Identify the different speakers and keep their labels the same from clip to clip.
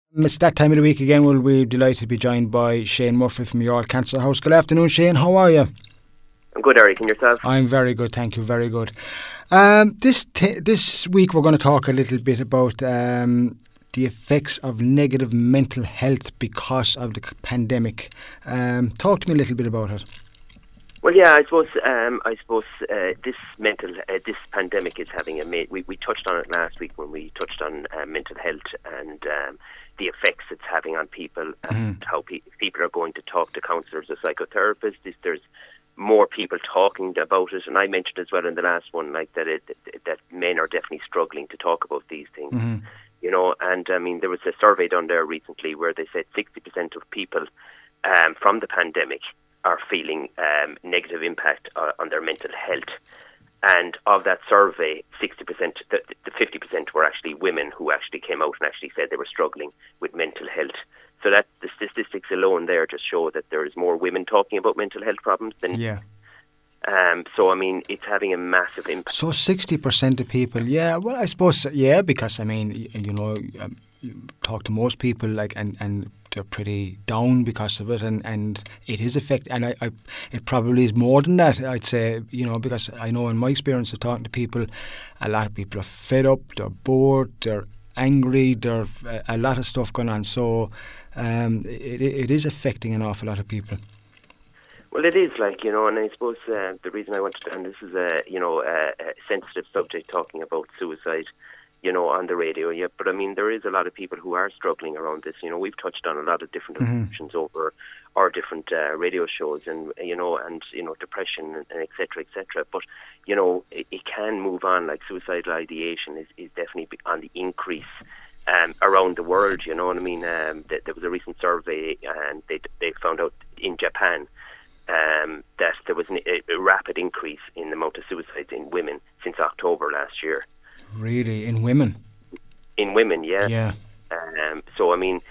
Speaker 1: It's that time of the week again. We'll be delighted to be joined by Shane Murphy from Youth Cancer House. Good afternoon, Shane. How are you?
Speaker 2: I'm good, Eric. And yourself?
Speaker 1: I'm very good, thank you. Very good. This week we're going to talk a little bit about the effects of negative mental health because of the pandemic. Talk to me a little bit about it.
Speaker 2: Well, yeah, I suppose this pandemic is having we touched on it last week when we touched on mental health and the effects it's having on people and how people are going to talk to counsellors or psychotherapists. There's more people talking about it, and I mentioned as well in the last one, like that men are definitely struggling to talk about these things. You know, and I mean, there was a survey done there recently where they said 60% of people from the pandemic are feeling negative impact on their mental health. And of that survey, 60%, the 50% were actually women who actually came out and actually said they were struggling with mental health. So that the statistics alone there just show that there is more women talking about mental health problems than.
Speaker 1: Yeah.
Speaker 2: So I mean, it's having a massive impact.
Speaker 1: So 60% of people, yeah. Well, I suppose, yeah, because I mean, you know, you talk to most people, like, and they're pretty down because of it, and it is affecting. And it probably is more than that, I'd say, you know, because I know in my experience of talking to people, a lot of people are fed up, they're bored, they're angry, there's a lot of stuff going on. So it is affecting an awful lot of people.
Speaker 2: Well, it is, like, you know, and I suppose the reason I wanted to, and this is a sensitive subject, talking about suicide, you know, on the radio, yeah. But I mean, there is a lot of people who are struggling around this. You know, we've touched on a lot of different options over our different radio shows, and depression and et cetera, et cetera. But you know, it can move on. Like, suicidal ideation is definitely on the increase around the world. You know what I mean? There was a recent survey, and they found out in Japan that there was a rapid increase in the amount of suicides in women since October last year.
Speaker 1: Really? In women? In women,
Speaker 2: yeah.
Speaker 1: Yeah.
Speaker 2: So I mean,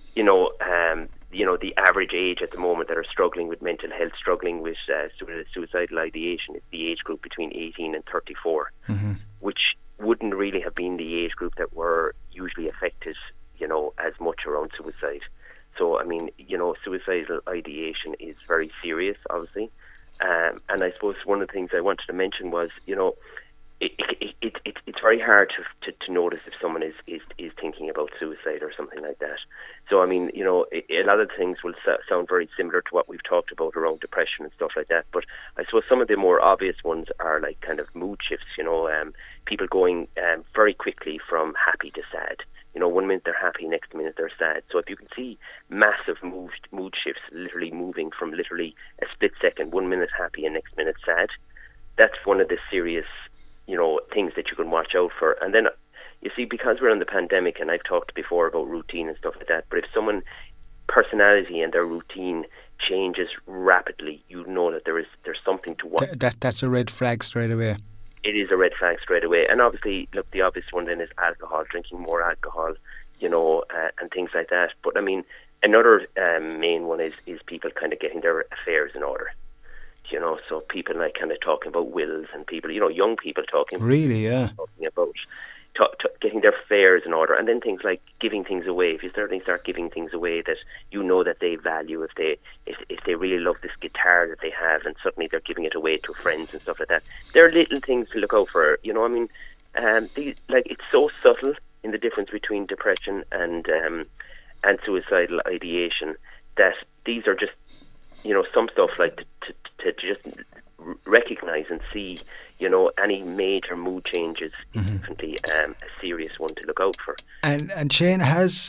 Speaker 2: the average age at the moment that are struggling with mental health, struggling with suicidal ideation, is the age group between 18 and 34, which wouldn't really have been the age group that were usually affected, you know, as much around suicide. So I mean, you know, suicidal ideation is very serious, obviously, and I suppose one of the things I wanted to mention was, you know, it's very hard to notice if someone is thinking about suicide or something like that. So I mean, you know, a lot of things will sound very similar to what we've talked about around depression and stuff like that. But I suppose some of the more obvious ones are like kind of mood shifts. You know, people going very quickly from happy to sad. You know, 1 minute they're happy, next minute they're sad. So if you can see massive mood shifts, literally moving from literally a split second, 1 minute happy and next minute sad, that's one of the serious, you know, things that you can watch out for. And then, you see, because we're in the pandemic, and I've talked before about routine and stuff like that, but if someone personality and their routine changes rapidly, you know that there's something to watch.
Speaker 1: That's a red flag straight away.
Speaker 2: It is a red flag straight away. And obviously, look, the obvious one then is alcohol, drinking more alcohol, you know, and things like that. But I mean, another main one is people kind of getting their affairs in order. You know, so people like kind of talking about wills, and people, you know, young people talking.
Speaker 1: Really, yeah.
Speaker 2: Talking about getting their affairs in order, and then things like giving things away. If you certainly start giving things away that you know that they value, if they really love this guitar that they have, and suddenly they're giving it away to friends and stuff like that. There are little things to look out for. You know, I mean, it's so subtle in the difference between depression and suicidal ideation that these are just, you know, some stuff like to just recognise and see, you know, any major mood changes is definitely a serious one to look out for.
Speaker 1: And Shane, has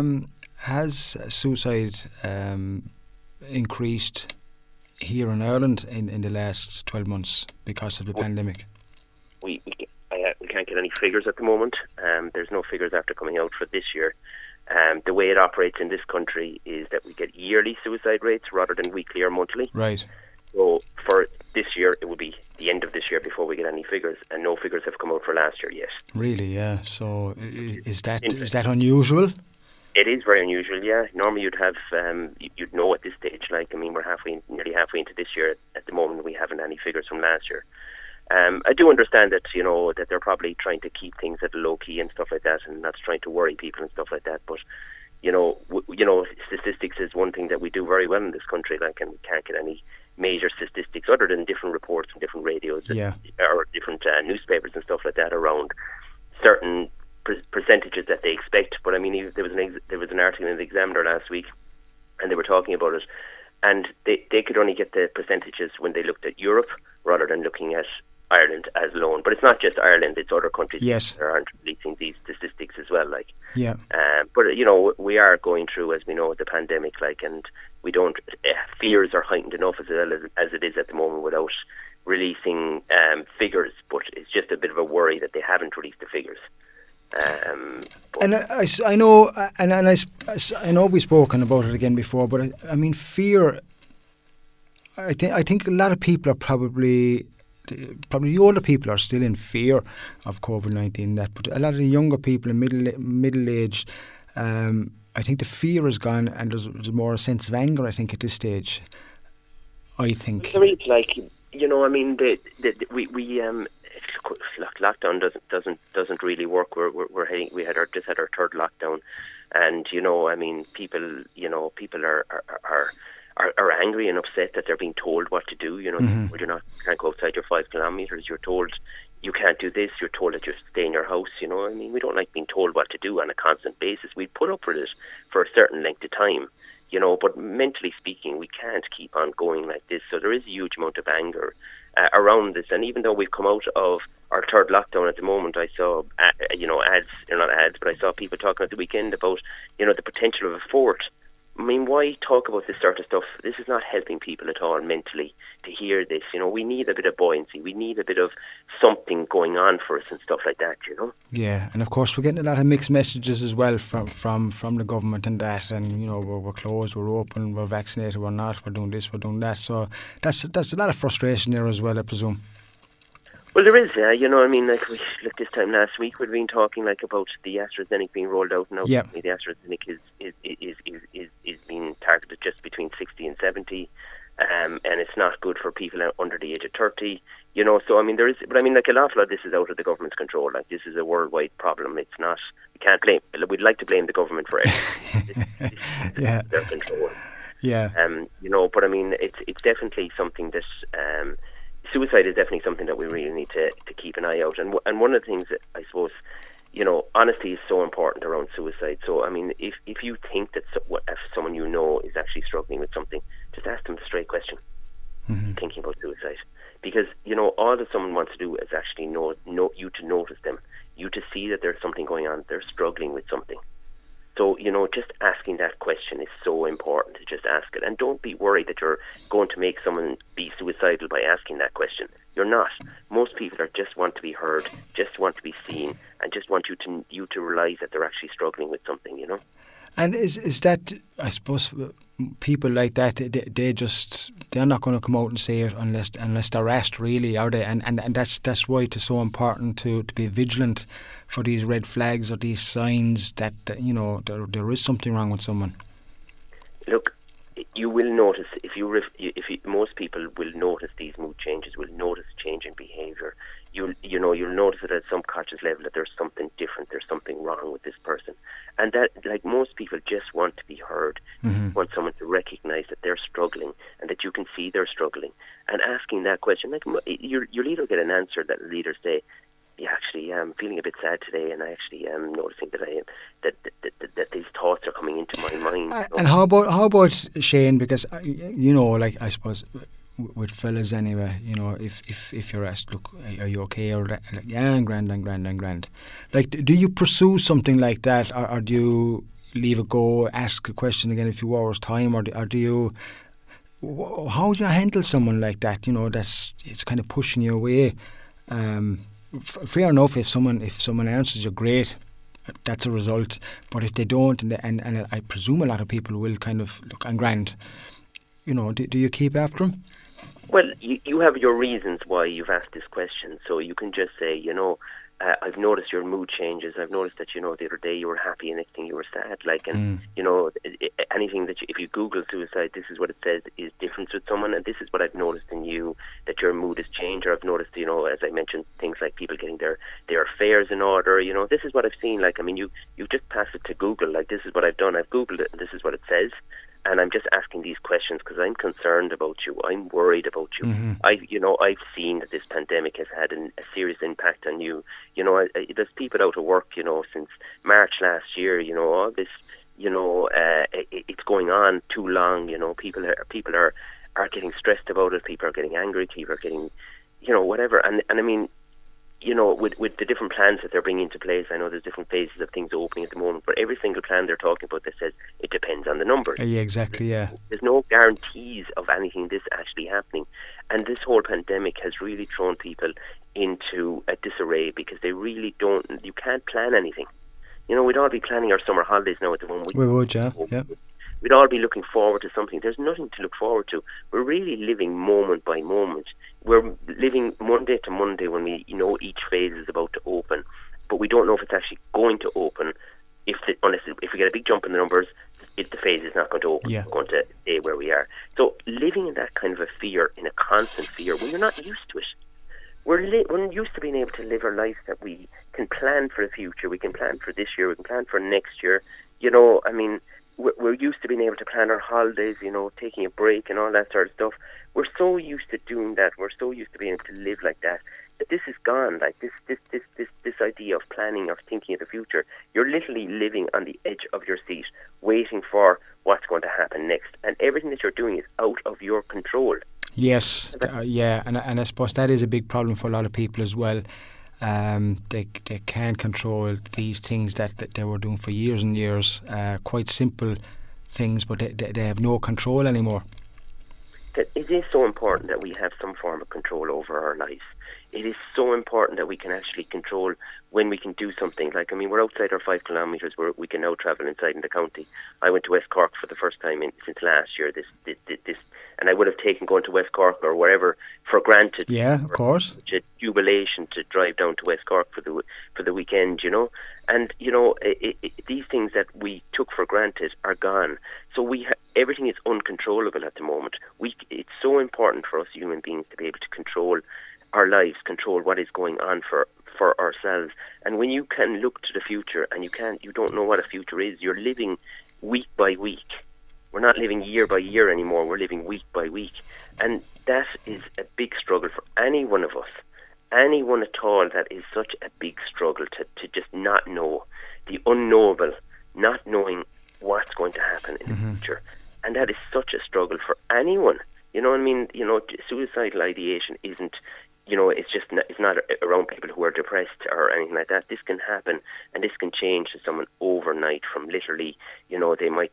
Speaker 1: suicide increased here in Ireland in the last 12 months because of the pandemic?
Speaker 2: We can't get any figures at the moment. There's no figures after coming out for this year. The way it operates in this country is that we get yearly suicide rates rather than weekly or monthly.
Speaker 1: Right.
Speaker 2: So for this year, it will be the end of this year before we get any figures, and no figures have come out for last year yet.
Speaker 1: Really, yeah. So is that unusual?
Speaker 2: It is very unusual, yeah. Normally you'd have, you'd know at this stage, like, I mean, we're nearly halfway into this year. At the moment, we haven't any figures from last year. I do understand that, you know, that they're probably trying to keep things at low key and stuff like that, and not trying to worry people and stuff like that. But, statistics is one thing that we do very well in this country, like, and we can't get any major statistics other than different reports from different radios or different newspapers and stuff like that around certain percentages that they expect. But I mean, there was an article in the Examiner last week, and they were talking about it, and they could only get the percentages when they looked at Europe rather than looking at Ireland as alone. But it's not just Ireland; it's other countries that aren't releasing these statistics as well. Like, but we are going through, as we know, the pandemic. Like, and we don't fears are heightened enough as it is at the moment without releasing figures. But it's just a bit of a worry that they haven't released the figures.
Speaker 1: And I know, and I know we've spoken about it again before, but I mean, fear. I think a lot of people are probably the older people are still in fear of COVID-19. But a lot of the younger people in middle age, I think the fear is gone, and there's more a sense of anger, I think, at this stage. I think
Speaker 2: there is, like, I mean, lockdown doesn't really work. We just had our third lockdown, and I mean, people are angry and upset that they're being told what to do. You can't go outside your 5 kilometres. You're told you can't do this. You're told that you stay in your house. I mean, we don't like being told what to do on a constant basis. We put up with it for a certain length of time. But mentally speaking, we can't keep on going like this. So there is a huge amount of anger around this. And even though we've come out of our third lockdown at the moment, I saw, not ads, but I saw people talking at the weekend about, the potential of a fourth. I mean, why talk about this sort of stuff? This is not helping people at all mentally to hear this. We need a bit of buoyancy. We need a bit of something going on for us and stuff like that,
Speaker 1: Yeah, and of course we're getting a lot of mixed messages as well from the government and that, and we're closed, we're open, we're vaccinated, we're not, we're doing this, we're doing that. So that's a lot of frustration there as well, I presume.
Speaker 2: Well, there is, I mean, like this time last week we'd been talking like about the AstraZeneca being rolled out now. The AstraZeneca is being targeted just between 60 and 70, and it's not good for people under the age of 30. So I mean there is, but I mean, like, an awful lot of this is out of the government's control. Like, this is a worldwide problem. It's not. We can't blame. We'd like to blame the government for everything. It's their control.
Speaker 1: Yeah.
Speaker 2: But I mean, it's definitely something that. Suicide is definitely something that we really need to keep an eye out. And one of the things that I suppose, honesty is so important around suicide. So, I mean, if you think that if someone is actually struggling with something, just ask them the straight question, thinking about suicide. Because, all that someone wants to do is actually know you to notice them, you to see that there's something going on, they're struggling with something. So, just asking that question is so important, to just ask it. And don't be worried that you're going to make someone be suicidal by asking that question. You're not. Most people just want to be heard, just want to be seen, and just want you to realise that they're actually struggling with something,
Speaker 1: And is that, I suppose, people like that, they're not going to come out and say it unless they're asked, really, are they? And that's why it's so important to be vigilant for these red flags or these signs that there is something wrong with someone.
Speaker 2: Look, you will notice most people will notice these mood changes, will notice change in behaviour. You'll notice it at some conscious level that there's something different, there's something wrong with this person, and that, like, most people just want to be heard, want someone to recognise that they're struggling and that you can see they're struggling. And asking that question, like, you'll either get an answer that will either say, yeah, actually, I'm feeling a bit sad today, and I actually am noticing that these thoughts are coming into my mind.
Speaker 1: And how about Shane? Because like, I suppose with fellas anyway, if you're asked, look, are you okay? Or like, yeah, I'm grand. Like, do you pursue something like that, or do you leave it go, ask a question again in a few hours' time, or do you? How do you handle someone like that? It's kind of pushing you away. Fair enough, if someone answers you, great, that's a result. But if they don't, and I presume a lot of people will kind of look, I'm grand. Do you keep after them?
Speaker 2: Well, you have your reasons why you've asked this question, so you can just say, I've noticed your mood changes. I've noticed that, the other day you were happy and next thing you were sad. Anything that if you Google suicide, this is what it says is difference with someone, and this is what I've noticed in you, that your mood has changed. Or I've noticed, as I mentioned, things like people getting their affairs in order. This is what I've seen. You just pass it to Google. This is what I've done. I've Googled it, and this is what it says. And I'm just asking these questions because I'm concerned about you. I'm worried about you.
Speaker 1: Mm-hmm.
Speaker 2: I've seen that this pandemic has had a serious impact on you. There's people out of work, since March last year. All this, it's going on too long. People are getting stressed about it. People are getting angry. People are getting, whatever. And I mean, with the different plans that they're bringing into place, I know there's different phases of things opening at the moment, but every single plan they're talking about, that says it depends on the numbers.
Speaker 1: Yeah, exactly, yeah.
Speaker 2: There's no guarantees of anything this actually happening. And this whole pandemic has really thrown people into a disarray because they really you can't plan anything. We'd all be planning our summer holidays now at the moment.
Speaker 1: We would, yeah.
Speaker 2: We'd all be looking forward to something. There's nothing to look forward to. We're really living moment by moment. We're living Monday to Monday when we each phase is about to open, but we don't know if it's actually going to open. If we get a big jump in the numbers, the phase is not going to open.
Speaker 1: Yeah.
Speaker 2: It's going to stay where we are. So living in that kind of a fear, in a constant fear, when you're not used to it. We're used to being able to live our life that we can plan for the future. We can plan for this year. We can plan for next year. We're used to being able to plan our holidays, taking a break and all that sort of stuff. We're so used to doing that. We're so used to being able to live like that. But this is gone. This idea of planning, of thinking of the future. You're literally living on the edge of your seat, waiting for what's going to happen next. And everything that you're doing is out of your control.
Speaker 1: Yes, yeah, and I suppose that is a big problem for a lot of people as well. They can't control these things that they were doing for years and years, quite simple things, but they have no control anymore.
Speaker 2: It is so important that we have some form of control over our lives. It is so important that we can actually control when we can do something. We're outside our 5 kilometres where we can now travel inside in the county. I went to West Cork for the first time since last year. This, and I would have taken going to West Cork or wherever for granted.
Speaker 1: Yeah, of course.
Speaker 2: Such a jubilation to drive down to West Cork for the weekend, And these things that we took for granted are gone. So everything is uncontrollable at the moment. It's so important for us human beings to be able to control our lives, control what is going on for ourselves. And when you can look to the future and you don't know what a future is, you're living week by week. We're not living year by year anymore. We're living week by week. And that is a big struggle for any one of us. Anyone at all, that is such a big struggle to just not know, the unknowable, not knowing what's going to happen in the future. And that is such a struggle for anyone. You know what I mean? Suicidal ideation isn't, it's not around people who are depressed or anything like that. This can happen, and this can change to someone overnight. From literally, they might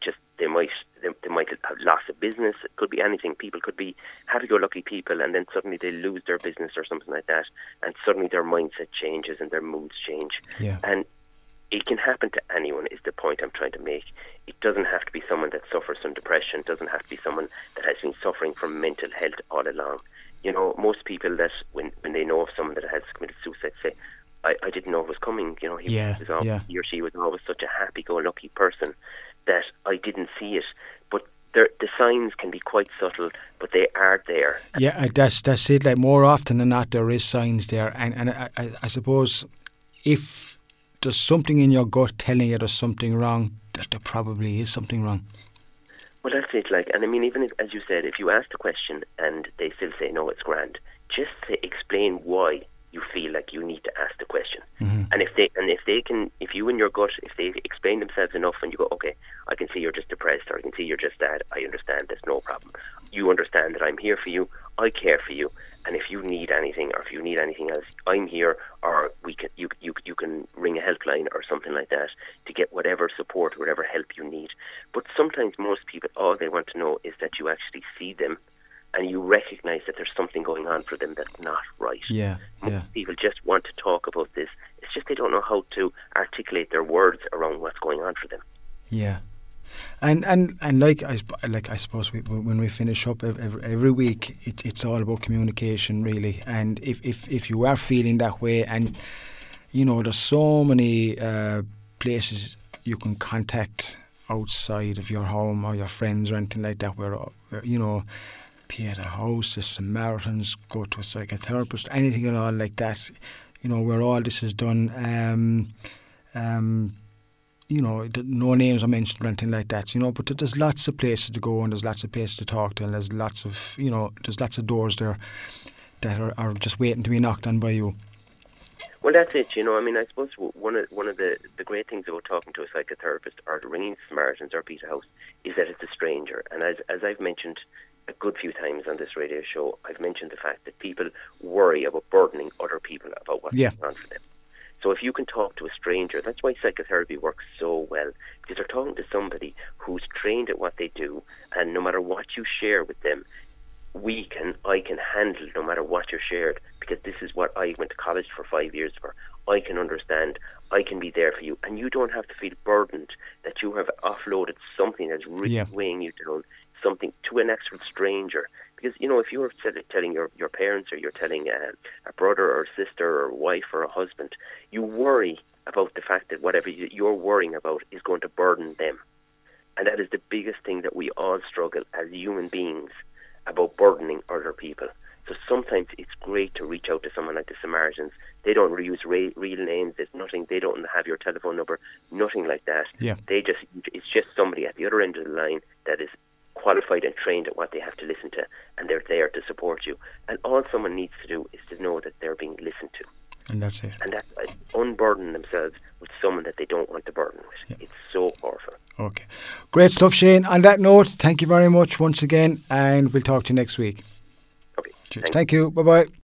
Speaker 2: have lost a business. It could be anything. People could be happy-go-lucky people, and then suddenly they lose their business or something like that, and suddenly their mindset changes and their moods change.
Speaker 1: Yeah.
Speaker 2: And it can happen to anyone, is the point I'm trying to make. It doesn't have to be someone that suffers from depression. It doesn't have to be someone that has been suffering from mental health all along. Most people that when they know of someone that has committed suicide say, I didn't know it was coming. He or she was always such a happy-go-lucky person that I didn't see it. But the signs can be quite subtle, but they are there.
Speaker 1: Yeah, that's it. Like, more often than not, there is signs there. And I suppose if there's something in your gut telling you there's something wrong, that there probably is something wrong.
Speaker 2: Well, that's it. And I mean, even if, as you said, if you ask the question and they still say no, it's grand, just explain why you feel like you need to ask the question.
Speaker 1: Mm-hmm.
Speaker 2: And if you and your gut, if they explain themselves enough, and you go, okay, I can see you're just depressed, or I can see you're just sad. I understand. There's no problem. You understand that I'm here for you. I care for you. And if you need anything, or if you need anything else, I'm here. Or you can ring a helpline or something like that to get whatever support, whatever help you need. But sometimes most people, all they want to know is that you actually see them and you recognise that there's something going on for them that's not right.
Speaker 1: Yeah.
Speaker 2: Most people just want to talk about this. It's just they don't know how to articulate their words around what's going on for them.
Speaker 1: Yeah. And I suppose when we finish up every week, it's all about communication, really. And if you are feeling that way, and there's so many places you can contact outside of your home or your friends or anything like that, where Pieta House, Samaritans, go to a psychotherapist, anything at all like that, where all this is done. No names are mentioned or anything like that, but there's lots of places to go and there's lots of places to talk to, and there's lots of doors there that are just waiting to be knocked on by you.
Speaker 2: Well, that's it. I suppose one of the great things about talking to a psychotherapist or ringing Samaritans or Pieta House is that it's a stranger. And as I've mentioned a good few times on this radio show, I've mentioned the fact that people worry about burdening other people about what's going on for them. So if you can talk to a stranger, that's why psychotherapy works so well, because they're talking to somebody who's trained at what they do, and no matter what you share with them, I can handle no matter what you're shared, because this is what I went to college for 5 years for. I can understand, I can be there for you, and you don't have to feel burdened that you have offloaded something that's really weighing you down, something to an actual stranger. Because, if you're telling your parents, or you're telling a brother or sister or wife or a husband, you worry about the fact that whatever you're worrying about is going to burden them. And that is the biggest thing that we all struggle as human beings about, burdening other people. So sometimes it's great to reach out to someone like the Samaritans. They don't use real names. There's nothing. They don't have your telephone number. Nothing like that.
Speaker 1: Yeah.
Speaker 2: It's just somebody at the other end of the line that is qualified and trained at what they have to listen to, and they're there to support you. And all someone needs to do is to know that they're being listened to.
Speaker 1: And that's it.
Speaker 2: And that's unburden themselves with someone that they don't want to burden with. Yeah. It's so powerful.
Speaker 1: Okay. Great stuff, Shane. On that note, thank you very much once again, and we'll talk to you next week.
Speaker 2: Okay.
Speaker 1: Cheers. Thank you. Bye-bye.